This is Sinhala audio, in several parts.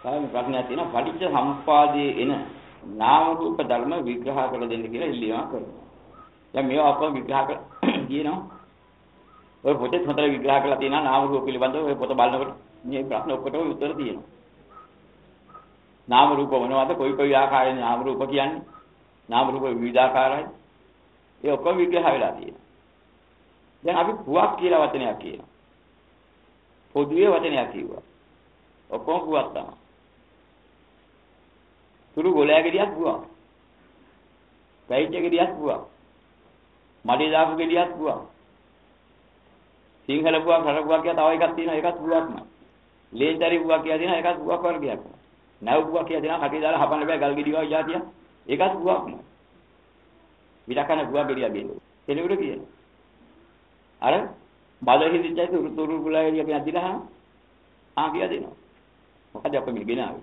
සාමාන්‍ය ප්‍රශ්නයක් තියෙනවා පටිච්ච සමුප්පාදයේ එන නාම රූප ධර්ම විග්‍රහ කරලා දෙන්න කියලා ඉල්ලීමක් කරනවා. දැන් මේවා අපව විග්‍රහ කියනවා. ඔය පොතේ හතර විග්‍රහ කරලා තියෙනවා නාම රූප පිළිබඳව ඔය පොත බලනකොට මේ ප්‍රශ්න ඔක්කොටම උත්තර තියෙනවා. නාම රූප මොනවද? කොයි ආකාරයෙන් නාම රූප කියන්නේ? නාම රූප විවිධාකාරයි. ඒ ඔක්කොම විග්‍රහ වෙලා තියෙනවා. දැන් අපි පුවක් කියලා වචනයක් කියනවා. පොදුවේ වචනයක් කිව්වා. ඔක්කොම පුවක් තමයි. සුළු ගොලෑගේ දිහත් පුවක්. පැයිච්චගේ දිහත් පුවක්. මඩේ දාපු ගෙඩියත් පුවක්. සිංහල පුවක්, රට පුවක් කියලා තව එකක් තියෙනවා. ඒකත් පුවක්මයි. ලේන්තරි පුවක් කියලා තියෙනවා. ඒකත් පුවක් වර්ගයක්. නැව් පුවක් කියලා තියෙනවා. කටේ දාලා හපන්න බෑ ගල් ගෙඩිය වගේ જાතියක්. ඒකත් පුවක්මයි. විලකන පුවක් ගෙඩියක් ගේනවා. කෙනෙකුට කියනවා. අර බල හිඳිච්චයි තුරු ගුලයි කියන අදිලා කියලා දෙනවා. මොකද අපෙ මේ ගෙනාවේ.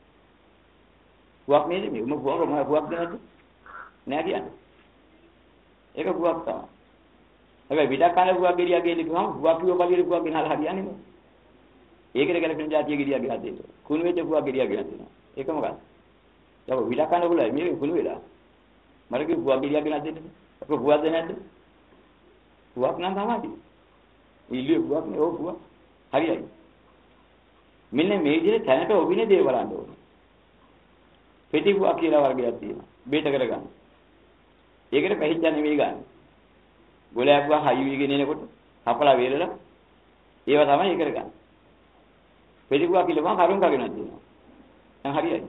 පුවක් නේද මේ පුවක් දෙනවද? නෑ කියන්නේ. ඒක පුවක් තමයි. හැබැයි විලකන පුවක් ගෙඩියක් ගේන්න කිව්වම පුවක් කිව්ව බලියේ පුවක් ගෙනහලා හරියන්නේ නෑ. ඒකට ගැලපෙන જાතිය ගෙඩියක් ගෙනත් දෙන්න. කුණු වෙච්ච පුවක් ගෙඩියක් ගෙනත් දෙනවා. ඒක මොකක්ද? යව විලකන ගුලයි මේ කුණු වෙලා. මර කිව්ව පුවක් ගෙඩියක් ගෙනත් දෙන්න. අපේ පුවක්ද නැද්ද? පුවක් නම් තමයි. ඉල්ලුවේ පුවක් නේ ඕ පුවක්. හරියයි. මෙන්න මේ විදිහට තැනට ඔබිනේ දේ බලන්න ඕනේ. පෙති පුවක් කියලා වර්ගයක් තියෙනවා. බේත කරගන්න. ඒකට පැහිච්ච නෙවෙයි ගන්න. ගොලයක් පුවක් හයි වීගෙන එනකොට කපලා වේලලා ඒව තමයි ඒකට ගන්න. පෙති පුවක් කියලා කරුම් කගෙනක් දෙනවා. දැන් හරියයි.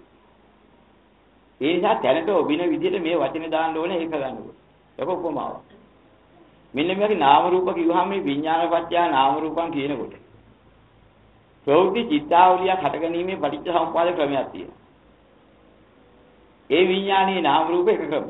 ඒ නිසා තැනට ඔබින විදිහට මේ වචනේ දාන්න ඕනේ ඒක ගන්නකොට. ඒක උපමාවක්. මෙන්න මේකේ නාම රූප කිව්වහම මේ විඥාන පත්‍ය නාම රූපං කියනකොට ප්‍රවෘත්ති චිත්තාවලියක් හටගැනීමේ පටිච්ච සමුප්පාද ක්‍රමයක් තියෙනවා. ඒ විඥානයේ නාම රූප එක ක්‍රමයක්.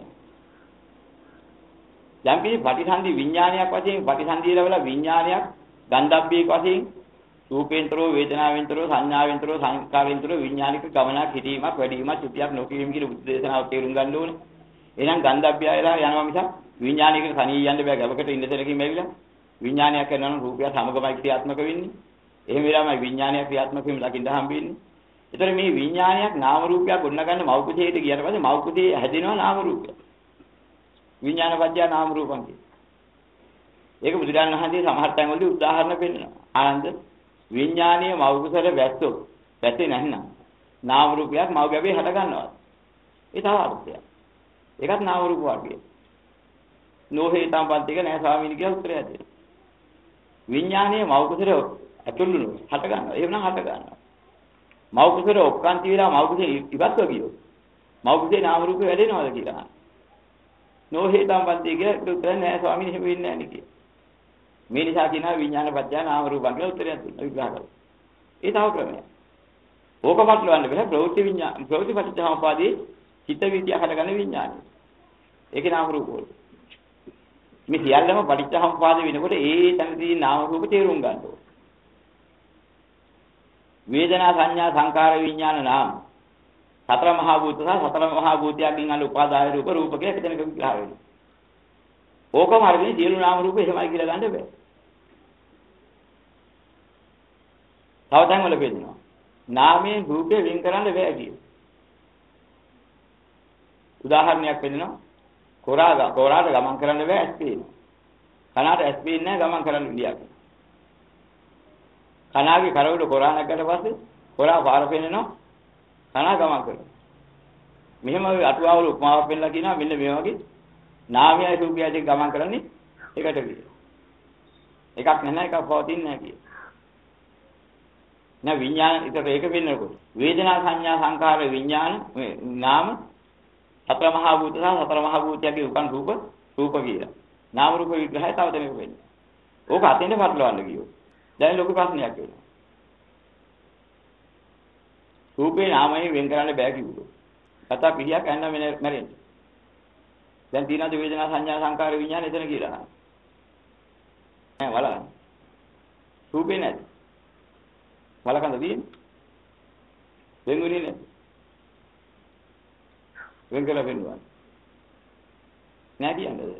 යම් කිසි පටිසන්ධි විඥානයක් වශයෙන් පටිසන්ධිය ලැබලා විඥානයක් ගන්ධබ්බේක වශයෙන් රූපේන්තරෝ වේදනාවෙන්තරෝ සංඥාවෙන්තරෝ සංස්කාරෙන්තරෝ විඥානික ගමනක් හිතීමක් වැඩිවීමක් චුතියක් නොකිරීම කියන බුද්ධ දේශනාව තේරුම් ගන්න ඕනේ. එහෙනම් ගන්ධබ්බයයලා යනවා මිසක් විඥානික කණී යන්න බෑ ගබකට ඉන්න තැනකින් ඇවිල්ලා විඥානයක් කරනවා නම් රූපය සමගමයි ක්‍රියාත්මක වෙන්නේ. එහෙම වෙලාවයි විඥානය ක්‍රියාත්මක වීම දකින්න හම්බෙන්නේ. ඒතර මේ විඥානයක් නාම රූපයක් ගොඩනගන්න මෞකෘතියට ගියට පස්සේ මෞකෘතිය හැදෙනවා නාම රූපය. විඥානපත්‍ය නාම රූපං කිය. ඒක බුදුරජාණන් වහන්සේ සමහර තැන්වලදී උදාහරණ පෙන්නනවා. ආනන්ද විඥානීය මෞකෘතයට වැස්සොත් වැස්සේ නැත්නම් නාම රූපයක් මව ගැබේ හට ගන්නවා. ඒ තව අර්ථයක්. ඒකත් නාම රූප වර්ගය. නොහේතම් පන්තික නෑ ස්වාමීනි කියලා උත්තරය දෙනවා. විඥානීය මෞකෘතයට ඇතුළුණු හට ගන්නවා. එහෙනම් හට ගන්නවා. මෞකෘතයට ඔක්කාන්ති වෙලා මෞකෘතේ ඉවත්ව ගියොත් මෞකෘතේ නාම රූප වැඩෙනවද කියලා. නොහේතම් පන්තික උත්තර නෑ ස්වාමීනි එහෙම වෙන්නේ නෑ නේ. මේ නිසා කියනවා විඥාන පත්‍ය නාම රූපං කියලා උත්තරයක් දුන්නා විග්‍රහ කරලා. ඒ තව ක්‍රමයක්. ඕක පටලවන්න බෑ ප්‍රවෘත්ති විඥාන ප්‍රවෘත්ති පටිච්චසමුප්පාදේ චිත්ත විද්‍ය හටගන්න විඥානය. ඒකේ නාම රූප වල. මේ සියල්ලම පටිච්චසමුප්පාද වෙනකොට ඒ තැනදී නාම රූප තේරුම් ගන්න ඕනේ. වේදනා සංඥා සංකාර විඥාන නාම සතර මහා භූත සහ සතර මහා භූතයන්ගෙන් අලු උපාදාය රූප රූප කියලා එක තැනක විග්‍රහ වෙනවා. ඕකම අරගෙන සියලු නාම රූප එහෙමයි කියලා ගන්න බෑ. තව තැන් වල පෙන්නනවා. නාමයෙන් රූපේ වෙන් කරන්න බෑ කියන. උදාහරණයක් පෙන්නනවා. කොරාට ගමන් කරන්න බෑ ඇස් පේනවා. කනට ඇස් පේන්නේ නැහැ ගමන් කරන්න විදියක්. කනාගේ කරවල කොරා නැගකට පස්සේ කොරා පාර පෙන්නනවා. කනා ගමන් කරනවා. මෙහෙම අටුවාවල උපමාවක් පෙන්නලා කියනවා මෙන්න මේ වගේ නාමයයි රූපයයි දෙක ගමන් කරන්නේ එකට විදිය. එකක් නැහැ එකක් පවතින්නේ නැහැ කිය. නැ විඥාන ඊට ඒක වෙන්නකොට වේදනා සංඥා සංකාර විඥාන නාම සතර මහා භූත සහ සතර මහා භූතයන්ගේ උපන් රූප කියලා. නාම රූප විග්‍රහය තව දෙනෙක වෙන්නේ. ඕක අතෙන්ද පටලවන්න ගියොත්. දැන් ලොකු ප්‍රශ්නයක් වෙනවා. රූපේ නාමයෙන් වෙන් කරන්න බෑ කිව්වොත්. කතා පිළියක් ඇන්න මැරෙන්නේ. දැන් තියෙනවද වේදනා සංඥා සංකාර විඥාන එතන කියලා. නෑ බලන්න. රූපේ නැද්ද? බලකන්ද තියෙන්නේ? වෙන්ුනේ නැද්ද? වෙන් කළ වෙන්නවා. නෑ කියන්නේ.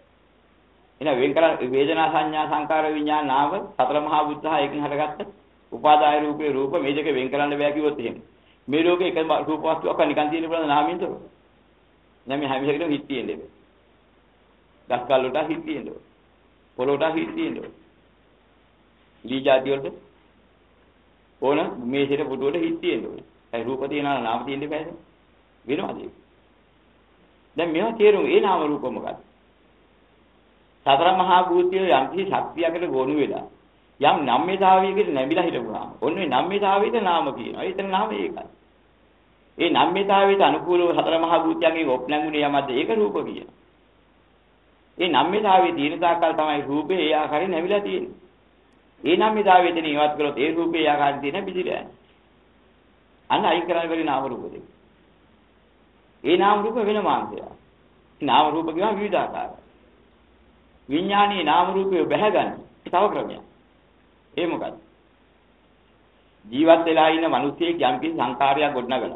එහෙනම් වෙන් කළ වේදනා සංඥා සංකාර විඥාන නාම සතර මහා බුද්ධහ එකකින් හටගත්ත උපාදාය රූපේ රූප මේ දෙක වෙන් කරන්න බෑ කිව්වොත් එහෙම. මේ ලෝකේ එක රූප වස්තුවක් නිකන් තියෙන පුළුවන් නාමයෙන්ද? නෑ මේ හැම එකකටම හිත් තියෙන්නේ. දස්කල් වලට හිත් තියෙන්නේ. පොළොවට හිත් තියෙන්නේ. දී જાති වලට ඕන මේසෙට පුටුවට හිත් තියෙන්නේ. ඒ රූප තියනවා නාම තියෙන්නේ බෑද? වෙනවද? දැන් මේවා තේරුම් ඒ නාම රූප මොකක්ද? සතර මහා භූතයේ යම් කිසි ශක්තියකට ගොනු වෙලා යම් නම්මිතාවයකට නැඹිලා හිටපුවාම ඔන්නේ නම්මිතාවයේද නාම කියනවා. ඒතන නාම ඒකයි. ඒ නම්මිතාවයට අනුකූලව සතර මහා භූතයන්ගේ ඔප්නඟුනේ යමද්ද ඒක රූප කියනවා. ඒ නම්මිතාවයේ තියෙන තාක්කල් තමයි රූපේ ඒ ආකාරයෙන් නැඹිලා තියෙන්නේ. ඒ නම්මිතාවයට නිවත් කළොත් ඒ රූපේ ඒ ආකාරයෙන් තියෙන පිළිලා යන්නේ. අන්න අයින් කරන්න බැරි නාම රූප දෙක. ඒ නාම රූප වෙන මාංශය. නාම රූප කියනවා විවිධාකාරයි. විඥානීය නාම රූපය බැහැගන්න තව ක්‍රමයක්. ඒ මොකද්ද? ජීවත් වෙලා ඉන්න මිනිස්සෙක් යම් කිසි සංකාරයක් ගොඩනගලා.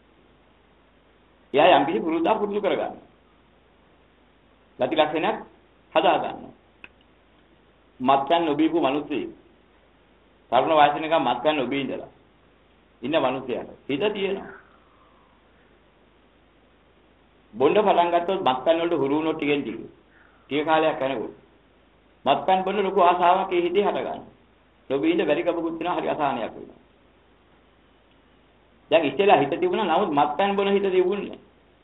එයා යම් කිසි පුරුද්දක් පුරුදු කරගන්න. ගති ලක්ෂණයක් හදා ගන්න. මත්යන් නොබීපු මිනිස්සෙක්. තරුණ වයසින් එක මත්යන් නොබී ඉඳලා ඉන්න මිනිසයාට හිත තියෙනවා. බොණ්ඩ පටන් ගත්තොත් මත්පැන් වලට හුරු වුණොත් ටික කාලයක් යනකොට මත්පැන් බොන්න ලොකු ආසාවක් ඒ හිතේ හට ගන්නවා. නොබී ඉඳ බැරි කමකුත් වෙනවා හරි අසහනයක් වෙනවා. දැන් ඉතලා හිත තිබුණා නමුත් මත්පැන් බොන හිත තිබුණේ.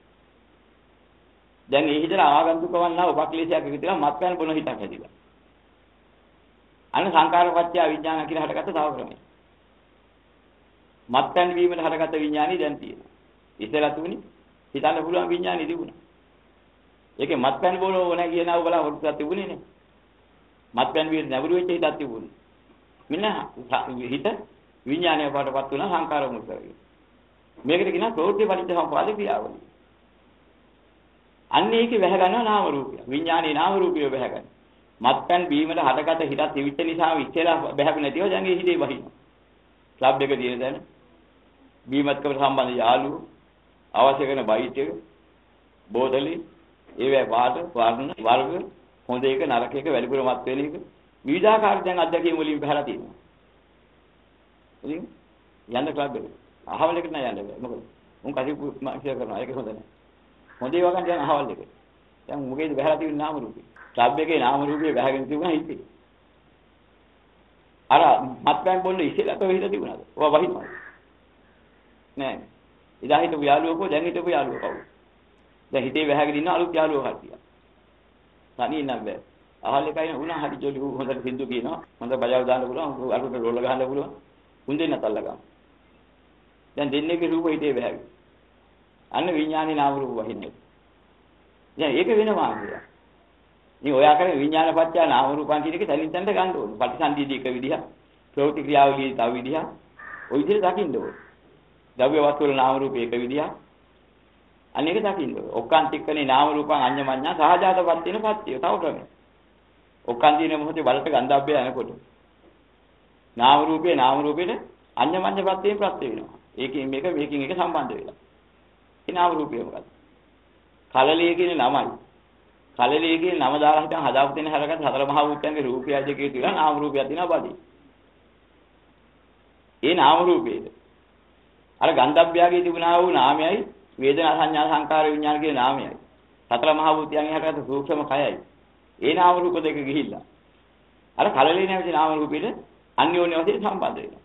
දැන් ඒ හිතට ආගන්තුකවන්නා උපක්ලේශයක් එකතුලා මත්පැන් බොන හිතක් හැදිලා. අන්න සංකාරපත්‍ය විඥාන කියලා හටගත්ත තව ක්‍රමයක්. මත්පැන් වීමට හටගත්ත විඥානි දැන් තියෙනවා. ඉතලා තුනේ හිතන්න පුළුවන් විඥානි තිබුණා. ඒකේ මත්පැන් බොන ඕන කියනවා බලා හොරුසක් තිබුණේ නේ. මත්පැන් වීර නැඹුරු වෙච්ච හිතක් තිබුණේ. මෙන්න හිත විඥානය පාටපත් වෙන සංකාර මුසාවි. මේකට කියනවා ප්‍රවෘත්ති පරිච්ඡේදපාද ක්‍රියාවලිය. අන්න ඒකේ වැහ ගන්නවා නාම රූපය. විඥානේ නාම රූපය වැහ ගන්න. මත්පැන් බීමල හටගත හිතත් තිවිච්ච නිසා ඉස්සෙලා බැහැපු නැතිව දැන් ඒ හිතේ වහිනවා. ක්ලබ් එක තියෙන දැන බීමත්කම සම්බන්ධ යාළුවෝ අවශ්‍ය කරන බයිට් එක බෝතලේ ඒවැ වාට වර්ණ වර්ග හොඳ එක නරක එක වැඩිපුර මත් වෙන එක විවිධාකාර දැන් අධ්‍යක්ෂකම් වලින් පහලා තියෙනවා. ඉතින් යන්න ක්ලබ් එකට අහවල් එකට නෑ යන්න බෑ. මොකද උන් කසිපු මාක්ෂය කරනවා ඒක හොඳ නෑ. හොඳේ වගන් දැන් අහවල් එකට. දැන් මොකේද බහලා තියෙන නාම රූපේ. ක්ලබ් එකේ නාම රූපේ බහගෙන තිබුණා හිතේ. අර මත්පැන් බොන්න ඉස්සෙල්ලා තව හිත තිබුණාද? ඔවා වහිනවා. නෑ. ඉදා හිටපු යාළුවෝ දැන් හිටපු යාළුවෝ කවුද? දැන් හිතේ වැහගෙන ඉන්න අලුත් යාළුවෝ කට්ටිය. තනියෙන් නම් බෑ. අහල් එකයි උනා හරි ජොලි හොඳට සින්දු කියනවා. හොඳ බජාව දාන්න පුළුවන්. අරුට රෝල ගහන්න පුළුවන්. හුඳෙන් නැතල්ලා ගන්න. දැන් දෙන්නේගේ රූප හිතේ වැහගෙන. අන්න විඥානේ නාම රූප වහින්නේ. දැන් ඒක වෙනවා කියලා. ඉතින් ඔය ආකාරයෙන් විඥාන පත්‍ය නාම රූපන් කියන එක තනින් තනට ගන්න ඕනේ. ප්‍රතිසන්දීදී එක විදිහක්, ප්‍රවෘත්ති ක්‍රියාවලියේ තව විදිහක්. ඔය විදිහට දකින්න ඕනේ. ද්‍රව්‍ය වස්තු වල නාම රූප එක විදිහක්. අනේක දකින්න ඕනේ. ඔක්කාන්තිකනේ නාම රූපං අඤ්ඤමඤ්ඤා සහජාතපත් වෙන පත්‍ය. තව ක්‍රමයක්. ඔක්කාන්තිනේ මොහොතේ බලට ගන්ධබ්බය යනකොට නාම රූපේට අඤ්ඤමඤ්ඤ ප්‍රත්‍යයෙන් ප්‍රත්‍ය වෙනවා. ඒකෙන් මේක මේකෙන් එක සම්බන්ධ වෙලා. ඒ නාම රූපය මොකක්ද? කලලිය කියන නමයි. කලලිය කියන නම දාලා හිටන් හදාපු දෙන හැරගත් හතර මහා භූතයන්ගේ රූපය දෙකේ තියලා නාම රූපයක් තියෙනවා බඩේ. ඒ නාම රූපේද අර ගන්ධබ්බයගේ තිබුණා වූ නාමයයි වේදනා සංඥා සංකාර විඥාන කියන නාමයයි. හතර මහා භූතයන්ගේ හැරගත් සූක්ෂම කයයි. ඒ නාම රූප දෙක ගිහිල්ලා අර කලලිය නැමැති නාම රූපෙට අන්‍යෝන්‍ය වශයෙන් සම්බන්ධ වෙනවා.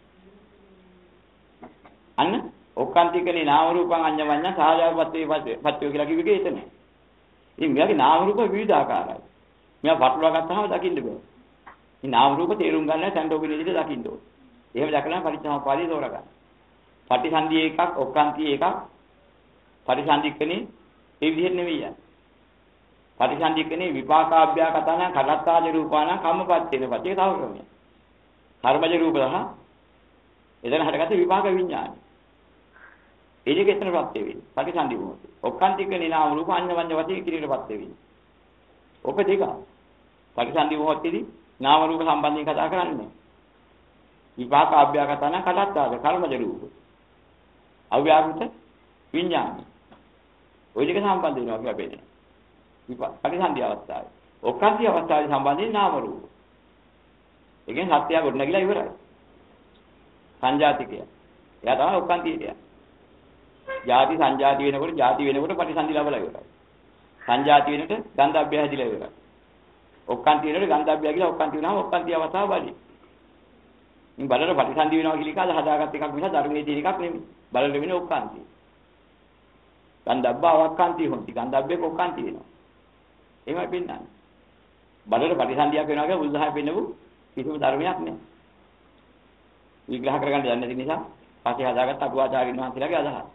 අන්න ඔක්කාන්තිකනේ නාම රූපං අඤ්ඤමඤ්ඤ සහජාපත්‍යේ පත්‍ය කියලා කිව්වේ ඒක නේ. ඉතින් මෙයාගේ නාම රූප විවිධාකාරයි. මෙයා පටලවා ගත්තාම දකින්න බෑ. මේ නාම රූප තේරුම් ගන්න සැන්ඩෝගින විදිහට දකින්න ඕනේ. එහෙම දැකලා පරිච්ඡේදපාදී තෝරගන්න. පටිසන්ධි එකක් ඔක්කාන්ති එකක් පරිසන්ධිකනේ ඒ විදිහට නෙවෙයි යන්නේ. පටිසන්ධිකනේ විපාකාභ්‍යාකතන කලත්තාජ රූපාන කම්මපත්තේන පතේ තව ක්‍රමයක්. කර්මජ රූප දහ එතන හටගත්තේ විපාක විඥානයි. ඒ දෙක එතන ප්‍රත්‍ය වෙන්නේ. පටිසන්ධි මොහොතේ. ඔක්කාන්තිකනේ නාම රූප අඤ්ඤමඤ්ඤ වශයෙන් කිරීමට ප්‍රත්‍ය වෙන්නේ. ඔක දෙක. පටිසන්ධි මොහොතේදී නාම රූප සම්බන්ධයෙන් කතා කරන්නේ. විපාක අභ්‍යාකතන කලත්තාජ කර්මජ රූප. අව්‍යාකෘත විඥානයි. ওই දෙක සම්බන්ධ වෙනවා කියලා පෙන්නනවා. පටිසන්ධි අවස්ථාවේ. ඔක්කාන්ති අවස්ථාවේ සම්බන්ධයෙන් නාම රූප. ඒ කියන්නේ සත්‍යය ගොඩනගිලා ඉවරයි. සංජාතිකය. එයා තමයි ඔක්කාන්තිය කියන්නේ. ಜಾති සංජාති වෙනකොට ಜಾති වෙනකොට ප්‍රතිසන්දි ලැබලා ඉවරයි. සංජාති වෙනකොට ගන්ධබ්බය හැදිලා ඉවරයි. ඔක්කාන්තිය වෙනකොට ගන්ධබ්බය කියලා ඔක්කාන්තිය වෙනවා ඔක්කාන්තිය අවස්ථාව බලයි. මේ බලන ප්‍රතිසන්දි වෙනවා කියලා කාද හදාගත්ත එකක් මිස ධර්මයේ තියෙන එකක් නෙමෙයි. බලන වෙන්නේ ඔක්කාන්තිය. ගන්ධබ්බ අවක්කාන්තිය හොන්ති. ගන්ධබ්බේ ඔක්කාන්තිය වෙනවා. එහෙමයි පෙන්නන්නේ. බලන ප්‍රතිසන්දියක් වෙනවා කියලා බුදුහාම පෙන්නපු කිසිම ධර්මයක් නෑ. විග්‍රහ කරගන්න යන්නේ නැති නිසා පස්සේ හදාගත්ත අටුවාචාරින් වහන්සේලාගේ අදහස.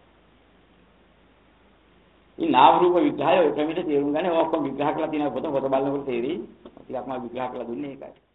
මේ නාම රූප විග්‍රහය ඔය ක්‍රමයට තේරුම් ගන්න ඕක ඔක්කොම විග්‍රහ කරලා තියෙන පොත බලනකොට තේරෙයි. ටිකක් මම විග්‍රහ කරලා දුන්නේ ඒකයි.